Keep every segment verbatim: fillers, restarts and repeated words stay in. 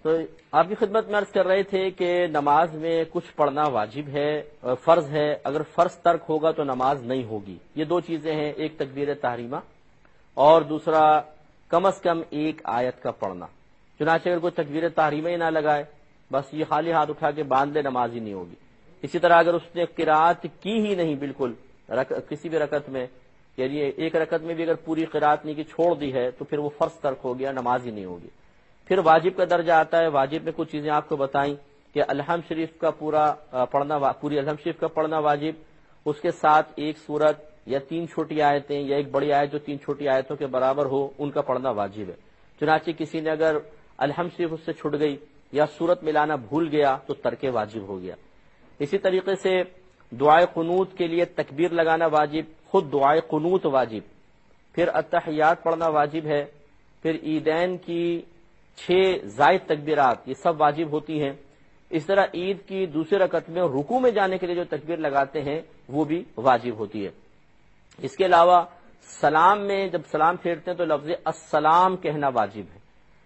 تو آپ کی خدمت میں عرض کر رہے تھے کہ نماز میں کچھ پڑھنا واجب ہے، فرض ہے، اگر فرض ترک ہوگا تو نماز نہیں ہوگی۔ یہ دو چیزیں ہیں، ایک تکبیر تحریمہ اور دوسرا کم از کم ایک آیت کا پڑھنا۔ چنانچہ اگر کوئی تکبیر تحریمہ ہی نہ لگائے، بس یہ خالی ہاتھ اٹھا کے باندھ لے، نماز ہی نہیں ہوگی۔ اسی طرح اگر اس نے قرات کی ہی نہیں بالکل کسی بھی رکعت میں، یعنی ایک رکعت میں بھی اگر پوری قرات نہیں کی، چھوڑ دی ہے، تو پھر وہ فرض ترک ہو گیا، نماز ہی نہیں ہوگی۔ پھر واجب کا درجہ آتا ہے۔ واجب میں کچھ چیزیں آپ کو بتائیں کہ الحمد شریف کا پورا پڑھنا، پوری الحمد شریف کا پڑھنا واجب، اس کے ساتھ ایک سورت یا تین چھوٹی آیتیں یا ایک بڑی آیت جو تین چھوٹی آیتوں کے برابر ہو، ان کا پڑھنا واجب ہے۔ چنانچہ کسی نے اگر الحمد شریف اس سے چھٹ گئی یا سورت ملانا بھول گیا تو ترک واجب ہو گیا۔ اسی طریقے سے دعائے قنوت کے لیے تکبیر لگانا واجب، خود دعائے قنوت واجب، پھر التحیات پڑھنا واجب ہے، پھر عیدین کی چھ زائد تکبیرات یہ سب واجب ہوتی ہیں۔ اس طرح عید کی دوسرے رکعت میں رکوع میں جانے کے لیے جو تکبیر لگاتے ہیں وہ بھی واجب ہوتی ہے۔ اس کے علاوہ سلام میں جب سلام پھیرتے ہیں تو لفظ السلام کہنا واجب ہے،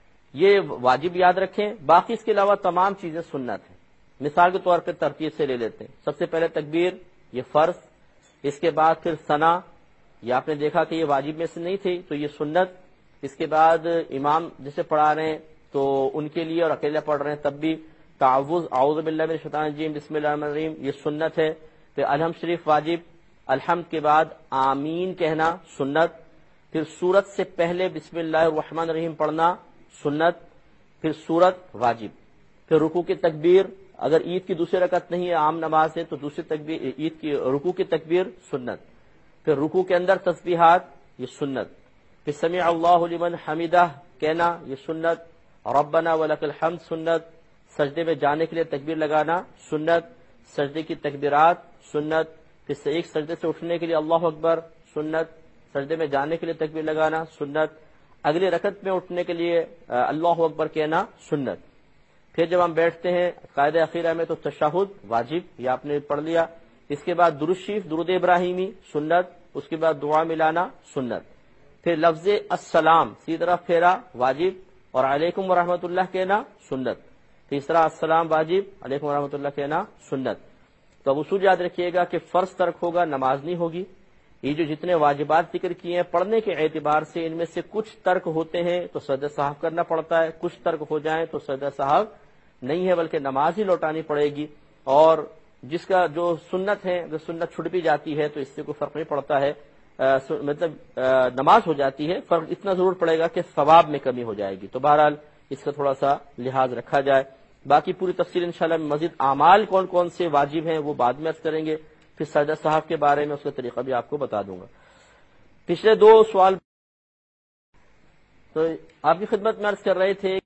یہ واجب یاد رکھیں۔ باقی اس کے علاوہ تمام چیزیں سنت ہیں۔ مثال کے طور پہ ترتیب سے لے لیتے ہیں۔ سب سے پہلے تکبیر، یہ فرض، اس کے بعد پھر ثنا، یہ آپ نے دیکھا کہ یہ واجب میں سے نہیں تھی تو یہ سنت، اس کے بعد امام جسے پڑھا رہے ہیں تو ان کے لیے اور اکیلے پڑھ رہے ہیں تب بھی تعوذ، اعوذ باللہ من الشیطان الرجیم، بسم اللہ الرحمن الرحیم، یہ سنت ہے۔ پھر الحمد شریف واجب، الحمد کے بعد آمین کہنا سنت، پھر سورت سے پہلے بسم اللہ الرحمن الرحیم پڑھنا سنت، پھر سورت واجب، پھر رکوع کی تکبیر، اگر عید کی دوسری رکعت نہیں ہے عام نماز ہے تو دوسری تکبیر عید کی رکوع کی تکبیر سنت، پھر رکوع کے اندر تسبیحات یہ سنت، پھر سمع اللہ لمن حمدہ کہنا یہ سنت، ربنا ولک الحمد سنت، سجدے میں جانے کے لیے تکبیر لگانا سنت، سجدے کی تکبیرات سنت، پھر ایک سجدے سے اٹھنے کے لیے اللہ اکبر سنت، سجدے میں جانے کے لیے تکبیر لگانا سنت، اگلی رکعت میں اٹھنے کے لیے اللہ اکبر کہنا سنت۔ پھر جب ہم بیٹھتے ہیں قاعدہ اخیرہ میں تو تشہد واجب، یہ آپ نے پڑھ لیا۔ اس کے بعد درود شریف، درود ابراہیمی سنت، اس کے بعد دعا ملانا سنت، پھر لفظ السلام سیدھی طرف پھیرا واجب اور علیکم ورحمۃ اللہ کہنا سنت، تیسرا السلام واجب، علیکم ورحمۃ اللہ کہنا سنت۔ تو اب اصول یاد رکھیے گا کہ فرض ترک ہوگا، نماز نہیں ہوگی۔ یہ جو جتنے واجبات ذکر کیے ہیں پڑھنے کے اعتبار سے، ان میں سے کچھ ترک ہوتے ہیں تو سجدہ صاحب کرنا پڑتا ہے، کچھ ترک ہو جائیں تو سجدہ صاحب نہیں ہے بلکہ نماز ہی لوٹانی پڑے گی۔ اور جس کا جو سنت ہے، اگر سنت چھٹ بھی جاتی ہے تو اس سے کوئی فرق نہیں پڑتا ہے، آ, مطلب آ, نماز ہو جاتی ہے، فرق اتنا ضرور پڑے گا کہ ثواب میں کمی ہو جائے گی۔ تو بہرحال اس کا تھوڑا سا لحاظ رکھا جائے۔ باقی پوری تفصیل انشاءاللہ مزید اعمال کون کون سے واجب ہیں وہ بعد میں عرض کریں گے، پھر سجدہ صاحب کے بارے میں اس کا طریقہ بھی آپ کو بتا دوں گا۔ پچھلے دو سوال تو آپ کی خدمت میں عرض کر رہے تھے